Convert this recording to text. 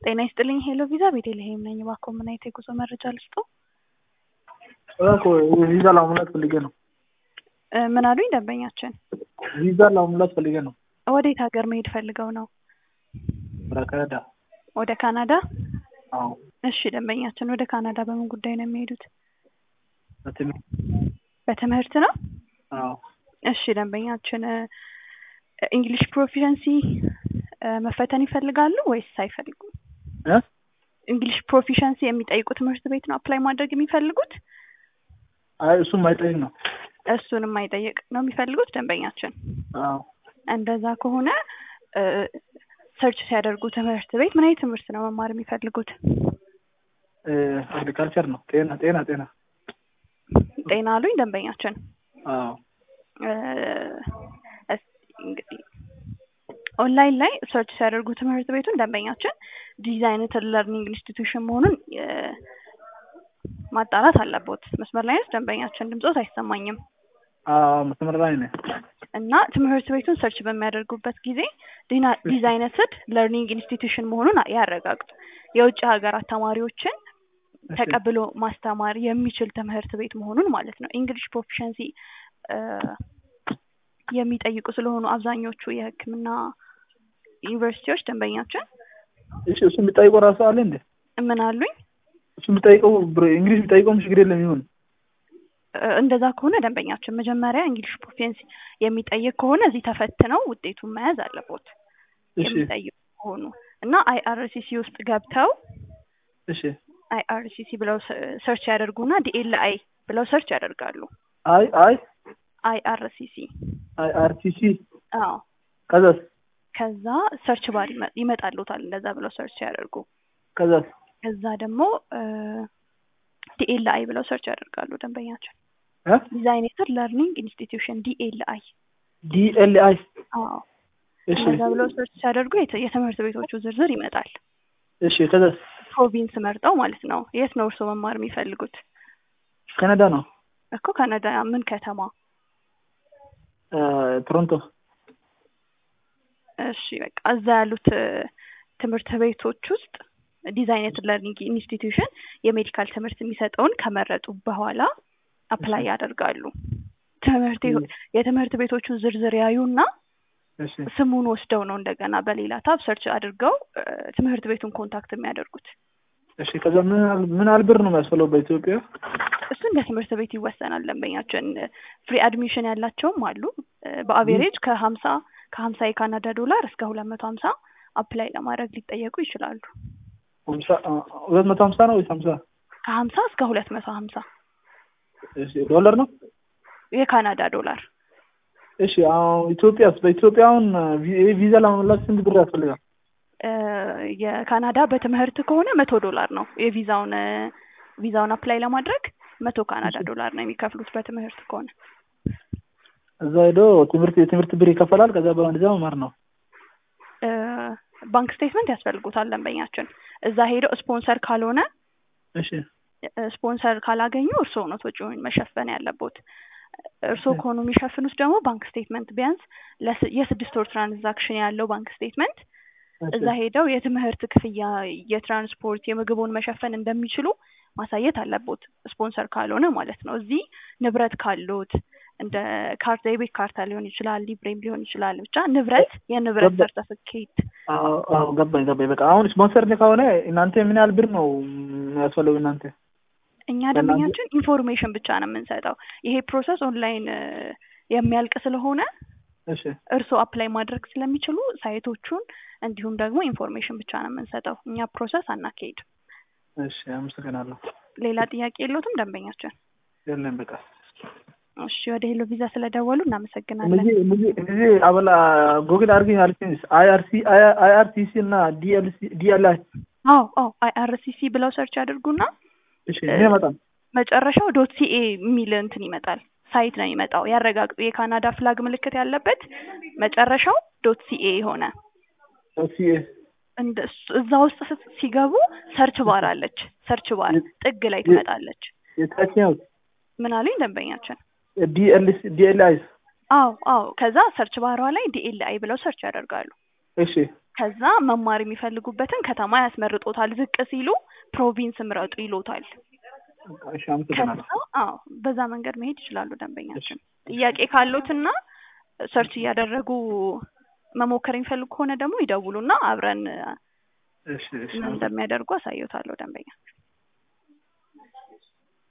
ጤና ይስጥልኝ ሄሎ ቪዛ ቤተልሔም ነኝ። እባክዎ ምን አይነት የጉዞ መረጃ ልስጥዎ? ቪዛ ለመሙላት ፈልጌ ነው። ምን አሉኝ ደንበኛችን? ቪዛ ለመሙላት ፈልጌ ነው። ወዴት ሀገር መሄድ ፈልገው ነው? ወደ ካናዳ። ወደ ካናዳ? አዎ። እሺ ደንበኛችን ወደ ካናዳ በምን ጉዳይ ነው የሚሄዱት? በትምህርት። በትምህርት ነው? አዎ። እሺ ደንበኛችን እንግሊሽ ፕሮፊሸንሲ መፈተን ይፈልጋሉ ወይስ አይፈልጉም? እንግሊሽ ፕሮፊሸንሲ የሚጠይቁ ትምህርት ቤት ነው አፕላይ ማድረግ የሚፈልጉት? አይ እሱም አይጠይቅ ነው። እሱንም አይጠይቅ ነው የሚፈልጉት ደንበኛችን? አዎ። እንደዛ ከሆነ ሰርች ሲያደርጉ ትምህርት ቤት ምን አይነት ትምህርት ነው መማር የሚፈልጉት? አግሪካልቸር ነው። ጤና ጤና አሉኝ ደንበኛችን? አዎ። እንግዲህ ኦንላይን ላይ ሰርች ሲያደርጉ ትምህርት ቤቱን ደንበኛችን ዲዛይነር ለርኒንግ ኢንስቲትዩሽን መሆኑን ማጣራት አለቦት። መስመር ላይ ነው ደንበኛችን? ድምጾት አይሰማኝም። አዎ መስመር ላይ ነኝ። እና ትምህርት ቤቱን ሰርች በሚያደርጉበት ጊዜ ዲዛይነር ለርኒንግ ኢንስቲትዩሽን መሆኑን ያረጋግጡ። የውጭ ሀገራት ተማሪዎችን ተቀብሎ ማስተማር የሚችል ትምህርት ቤት መሆኑን ማለት ነው። እንግሊሽ ፕሮፊሸንሲ የሚጠይቁ ስለሆኑ አብዛኞቹ የሕክምና ዩኒቨርሲቲዎች ደንበኛችን። እሺ እሱ የሚጠይቀው ራሱ አለ እንዴ? ምን አሉኝ? እሱ የሚጠይቀው እንግሊሽ የሚጠይቀውም ችግር የለም ይሁን። እንደዛ ከሆነ ደንበኛችን መጀመሪያ እንግሊሽ ፕሮፊሸንሲ የሚጠይቅ ከሆነ እዚህ ተፈትነው ውጤቱን መያዝ አለቦት። የሚጠይቁ ከሆኑ እና አይአርሲሲ ውስጥ ገብተው እሺ አይአርሲሲ ብለው ሰርች ያደርጉና ዲኤልአይ ብለው ሰርች ያደርጋሉ። አይአርሲሲ አዎ። ከዛ ሰርች ባር ይመጣልዎታል። እንደዛ ብለው ሰርች ያደርጉ። ከዛ ደግሞ ዲኤልአይ ብለው ሰርች ያደርጋሉ ደንበኛችን። ዲዛይነር ለርኒንግ ኢንስቲትዩሽን ዲኤልአይ። አዎ። እንደዛ ብለው ሰርች ሲያደርጉ የትምህርት ቤቶቹ ዝርዝር ይመጣል። እሺ ከዛ ፕሮቪንስ መርጠው ማለት ነው። የት ነው እርስዎ መማር የሚፈልጉት? ካናዳ ነው እኮ። ካናዳ ምን ከተማ? ቶሮንቶ። እሺ በቃ እዛ ያሉት ትምህርት ቤቶች ውስጥ ዲዛይነር ለርኒንግ ኢንስቲትዩሽን የሜዲካል ትምህርት የሚሰጠውን ከመረጡ በኋላ አፕላይ ያደርጋሉ። የትምህርት ቤቶቹን ዝርዝር ያዩና ስሙን ወስደው ነው እንደገና በሌላ ታብ ሰርች አድርገው ትምህርት ቤቱን ኮንታክት የሚያደርጉት። እሺ ከዛ ምን ያህል ብር ነው የሚያስፈልገው በኢትዮጵያ? እሱ እንደ ትምህርት ቤት ይወሰናል ደንበኛችን። ፍሪ አድሚሽን ያላቸውም አሉ። በአቬሬጅ ከ50 የካናዳ ዶላር እስከ 250 አፕላይ ለማድረግ ሊጠየቁ ይችላሉ። 250 ነው ወይስ 50? ከ50 እስከ 250። እሺ ዶላር ነው? የካናዳ ዶላር። እሺ በኢትዮጵያውን ቪዛ ለመሙላት ስንት ብር ያስፈልጋል? የካናዳ በትምህርት ከሆነ $100 ነው። ቪዛውን አፕላይ ለማድረግ 100 ካናዳ ዶላር ነው የሚከፍሉት በትምህርት ከሆነ። እዛ ሄዶ የትምህርት ብር ይከፈላል። ከዛ በአንድ ዛ መማር ነው። ባንክ ስቴትመንት ያስፈልጉታል ደንበኛችን። እዛ ሄዶ ስፖንሰር ካልሆነ ስፖንሰር ካላገኙ እርስዎ ነው ወጪውን መሸፈን ያለቦት። እርስዎ ከሆኑ የሚሸፍኑት ደግሞ ባንክ ስቴትመንት ቢያንስ የ6 ወር ትራንዛክሽን ያለው ባንክ ስቴትመንት እዛ ሄደው የትምህርት ክፍያ፣ የትራንስፖርት፣ የምግቡን መሸፈን እንደሚችሉ ማሳየት አለቦት። ስፖንሰር ካልሆነ ማለት ነው። እዚህ ንብረት ካሉት እንደ ካርታ፣ የቤት ካርታ ሊሆን ይችላል፣ ሊብሬም ሊሆን ይችላል። ብቻ የንብረት ሰርተፊኬት። አዎ ገባኝ። በቃ አሁን ስፖንሰር ከሆነ እናንተ ምን ያህል ብር ነው የሚያስፈልገው እናንተ? እኛ ደንበኛችን ኢንፎርሜሽን ብቻ ነው የምንሰጠው። ይሄ ፕሮሰስ ኦንላይን የሚያልቅ ስለሆነ እርስዎ አፕላይ ማድረግ ስለሚችሉ ሳይቶቹን እንዲሁም ደግሞ ኢንፎርሜሽን ብቻ ነው የምንሰጠው። እኛ ፕሮሰስ አናካሂድ። እሺ አመሰግናለሁ። ሌላ ጥያቄ የለዎትም ደንበኛችን? የለም በቃ። እሺ ወደ ሄሎ ቪዛ ስለደወሉ እናመሰግናለን። እዚህ አበላ ጉግል አድርገኝ አልኩኝ። አይአርሲሲ እና ዲኤልአይ። አዎ አይአርሲሲ ብለው ሰርች ያድርጉና እሺ ይመጣል። መጨረሻው .ca የሚል እንትን ይመጣል። ሳይት ነው የሚመጣው። ያረጋግጡ። የካናዳ ፍላግ ምልክት ያለበት መጨረሻው .ca የሆነ .ca። እዛ ውስጥ ሲገቡ ሰርች ባር አለች። ሰርች ባር ጥግ ላይ ትመጣለች። የታችኛው ምን አለኝ ደንበኛችን? ዲኤልአይ። አዎ ከዛ ሰርች ባሯ ላይ ዲኤልአይ ብለው ሰርች ያደርጋሉ። እሺ ከዛ መማር የሚፈልጉበትን ከተማ ያስመርጦታል። ዝቅ ሲሉ ፕሮቪንስ ምረጡ ይሎታል። እሺ አመሰግናለሁ። ከዛ አዎ በዛ መንገድ መሄድ ይችላሉ ደንበኛችን። ጥያቄ ካሉትና ሰርች እያደረጉ መሞከር የሚፈልጉ ከሆነ ደግሞ ይደውሉና አብረን እሺ ምን እንደሚያደርጉ አሳይዎታለሁ ደንበኛ።